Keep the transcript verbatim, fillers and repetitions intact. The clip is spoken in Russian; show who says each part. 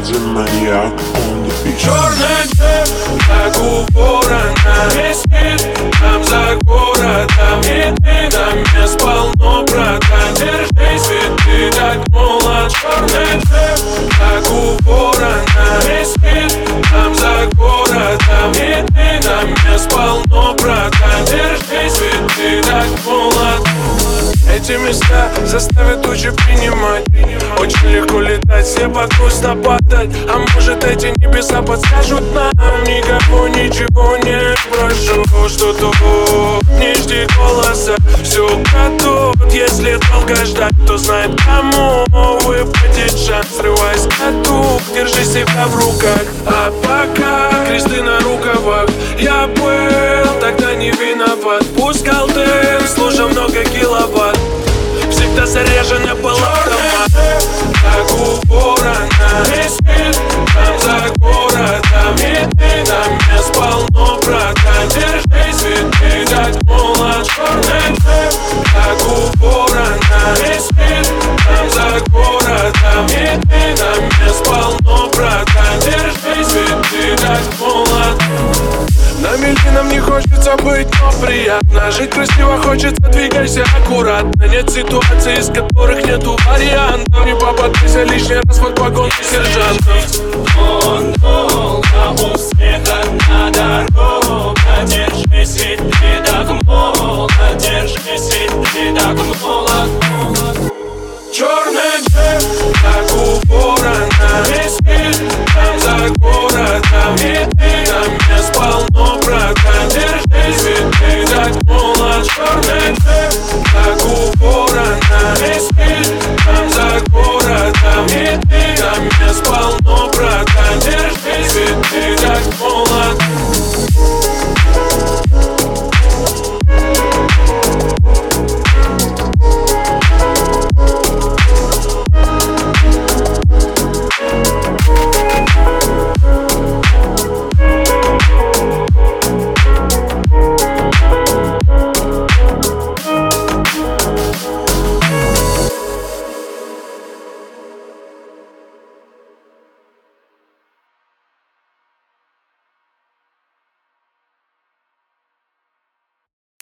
Speaker 1: Кстати, маньяк on the beat.
Speaker 2: Черный джип, как у ворона, весь мир там за городом. И ты там мест полно, братан. Держи цветы, так молод. Черный джип, как у ворона, весь мир там за городом. И ты там мест полно, братан. Держи цветы, так молод. Эти места заставят тучи принимать. Очень легко летать, все под грустно падать. А может эти небеса подскажут нам? Никого ничего не прошу, что тут не жди голоса. Все крадут, если долго ждать, то знает кому выпадет шанс. Срывай с катук, держи себя в руках. А пока кресты на рукавах. Я был тогда не виноват. Пускал дым, слушал много киловатт. Всегда заряжена была автомат. Как у ворона, весь мир там за городом. И ты там мест полно, братан. Держи цветы, так молод. Черный джип, как у ворона, весь мир там за городом. И ты там мест полно, братан. Держи цветы, так молод. На мельке нам не хочется быть, но приятно. Жить красиво хочется, двигайся аккуратно. Нет ситуаций, из которых нету вариантов. Не попадайся лишний раз под погонки сержантов.
Speaker 3: Он долго у всех одна дорога. Держись, ведь ты так молод. Держись, ведь ты так молод.
Speaker 2: Черный джип, как у ворона, весь мир там за городом. И ты там мест полно, братан. Держись, ведь ты так молод. Черный джип, как у ворона, весь мир